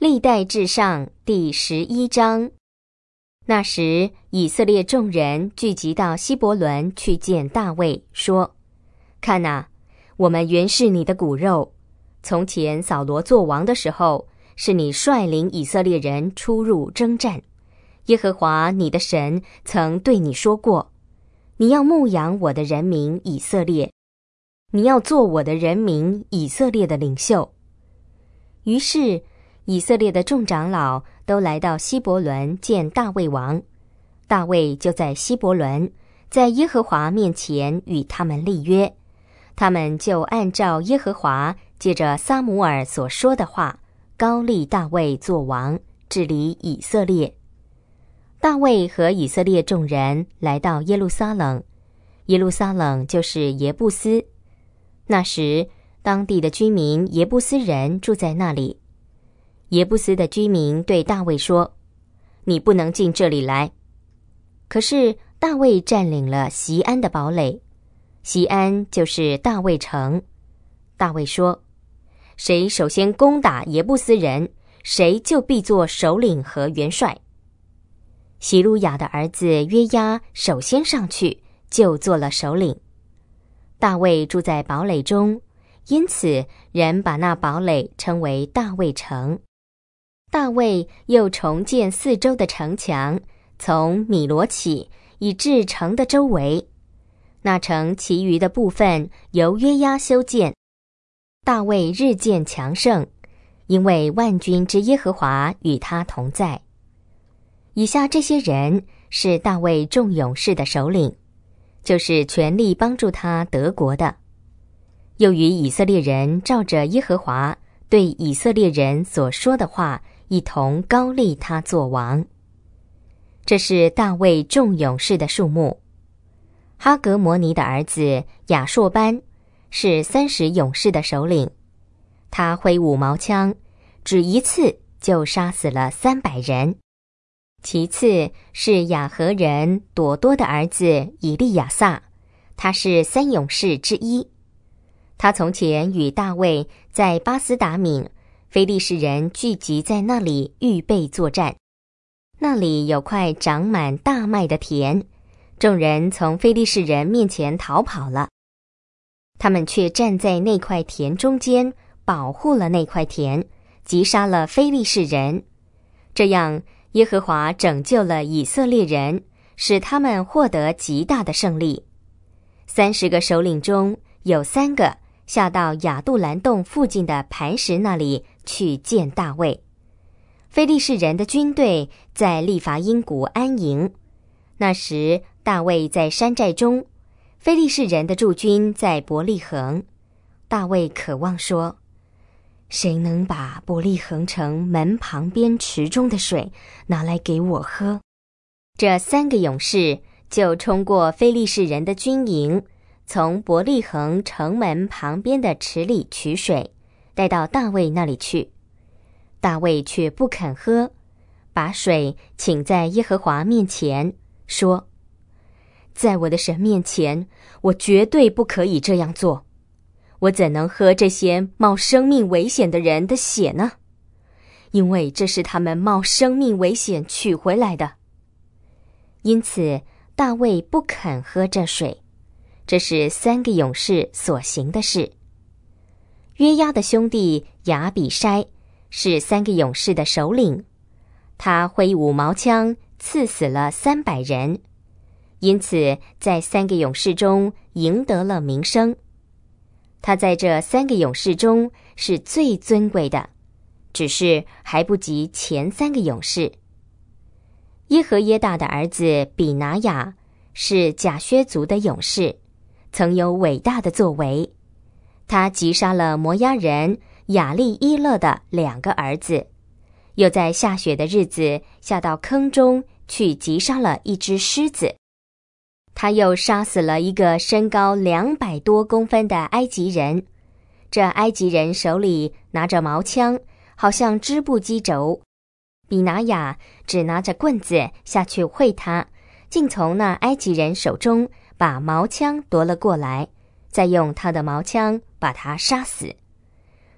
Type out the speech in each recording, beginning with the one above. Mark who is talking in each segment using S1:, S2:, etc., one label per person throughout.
S1: 历代志上第11章。那时，以色列众人聚集到希伯伦去见大卫，说：看哪，我们原是你的骨肉。从前扫罗作王的时候，是你率领以色列人出入征战。耶和华你的神曾对你说过，你要牧养我的人民以色列，你要做我的人民以色列的领袖。于是以色列的众长老都来到希伯伦见大卫王，大卫就在希伯伦，在耶和华面前与他们立约，他们就按照耶和华借着撒母耳所说的话，膏立大卫作王，治理以色列。大卫和以色列众人来到耶路撒冷，耶路撒冷就是耶布斯。那时，当地的居民耶布斯人住在那里。耶布斯的居民对大卫说：你不能进这里来。可是大卫占领了锡安的堡垒，锡安就是大卫城。大卫说：谁首先攻打耶布斯人，谁就必做首领和元帅。希鲁雅的儿子约押首先上去，就做了首领。大卫住在堡垒中，因此人把那堡垒称为大卫城。大卫又重建四周的城墙，从米罗起，以至城的周围。那城其余的部分由约押修建。大卫日渐强盛，因为万军之耶和华与他同在。以下这些人是大卫众勇士的首领，就是全力帮助他得国的。又与以色列人照着耶和华对以色列人所说的话，一同膏立他作王。这是大卫众勇士的数目。哈格摩尼的儿子亚硕班是30勇士的首领，他挥舞矛枪，只一次就杀死了300人。其次是亚何人朵多的儿子以利亚撒，他是3勇士之一。他从前与大卫在巴斯达敏，非利士人聚集在那里预备作战。那里有块长满大麦的田，众人从非利士人面前逃跑了。他们却站在那块田中间，保护了那块田，击杀了非利士人。这样耶和华拯救了以色列人，使他们获得极大的胜利。30个首领中有3个下到亚杜兰洞附近的磐石那里去见大卫。非利士人的军队在利乏音谷安营。那时大卫在山寨中，非利士人的驻军在伯利恒。大卫渴望说：谁能把伯利恒城门旁边池中的水拿来给我喝？这3个勇士就冲过非利士人的军营，从伯利恒城门旁边的池里取水，带到大卫那里去。大卫却不肯喝，把水请在耶和华面前，说：在我的神面前，我绝对不可以这样做。我怎能喝这些冒生命危险的人的血呢？因为这是他们冒生命危险取回来的。因此大卫不肯喝这水。这是3个勇士所行的事。约押的兄弟亚比筛是3个勇士的首领，他挥舞矛枪，刺死了300人，因此在3个勇士中赢得了名声。他在这3个勇士中是最尊贵的，只是还不及前3个勇士。耶和耶大的儿子比拿雅是甲薛族的勇士，曾有伟大的作为。他击杀了摩押人亚利伊勒的2个儿子，又在下雪的日子下到坑中去击杀了一只狮子。他又杀死了一个身高200多公分的埃及人，这埃及人手里拿着矛枪，好像织布机轴。比拿雅只拿着棍子下去会他，竟从那埃及人手中把矛枪夺了过来，再用他的矛枪把他杀死。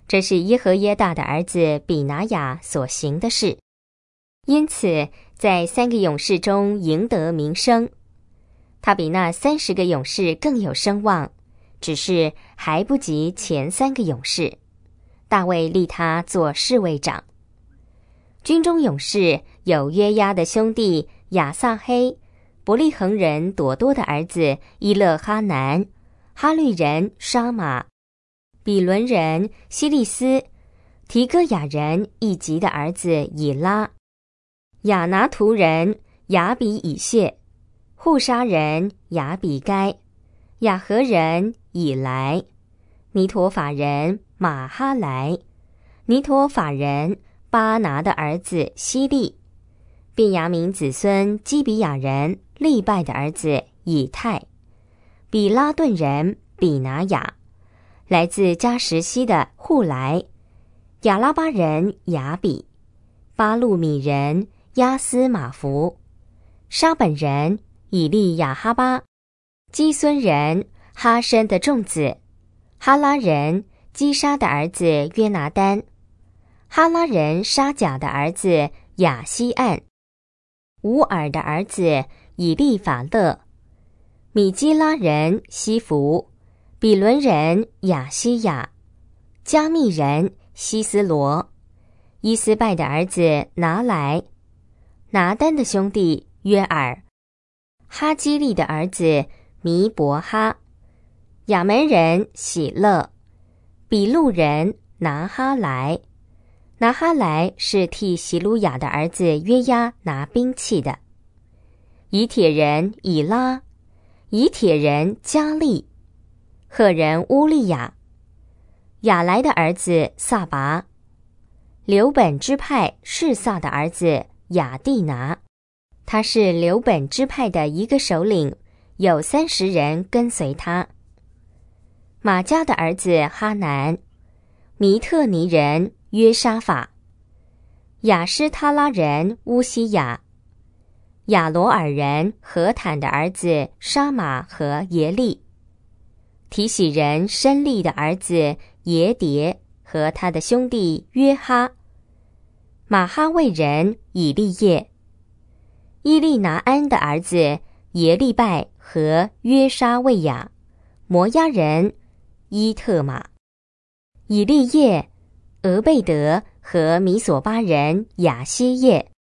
S1: 这是耶和耶大的儿子比拿雅所行的事，因此在3个勇士中赢得名声。他比那30个勇士更有声望，只是还不及前3个勇士。大卫立他做侍卫长。军中勇士有约押的兄弟亚撒黑、伯利恒人朵多的儿子伊勒哈南、哈律人沙马、比伦人希利斯、提哥雅人以吉的儿子以拉、亚拿图人亚比以谢、户沙人亚比该、亚和人以来、尼陀法人马哈来、尼陀法人巴拿的儿子希利、便雅悯子孙基比亚人利拜的儿子以太、比拉顿人比拿雅、来自加什西的户来、亚拉巴人雅比、巴路米人亚斯马弗、沙本人以利亚哈巴、基孙人哈申的众子、哈拉人基沙的儿子约拿单、哈拉人沙甲的儿子亚西岸、乌尔的儿子以利法勒、米基拉人西弗、比伦人亚西亚、加密人西斯罗、伊斯拜的儿子拿来、拿单的兄弟约尔、哈基利的儿子弥伯哈、亚门人喜乐、比路人拿哈来。拿哈来是替席鲁雅的儿子约押拿兵器的。以铁人以拉、以铁人加利、赫人乌利亚、亚来的儿子撒拔、流本支派示撒的儿子亚蒂拿，他是流本支派的一个首领，有30人跟随他。马加的儿子哈南、弥特尼人约沙法、亚施他拉人乌西雅、亚罗尔人何坦的儿子沙马和耶利、提喜人申利的儿子耶迭和他的兄弟约哈、马哈卫人以利叶、伊利拿安的儿子耶利拜和约沙卫亚、摩押人伊特玛、以利叶、俄贝德和米索巴人亚希叶、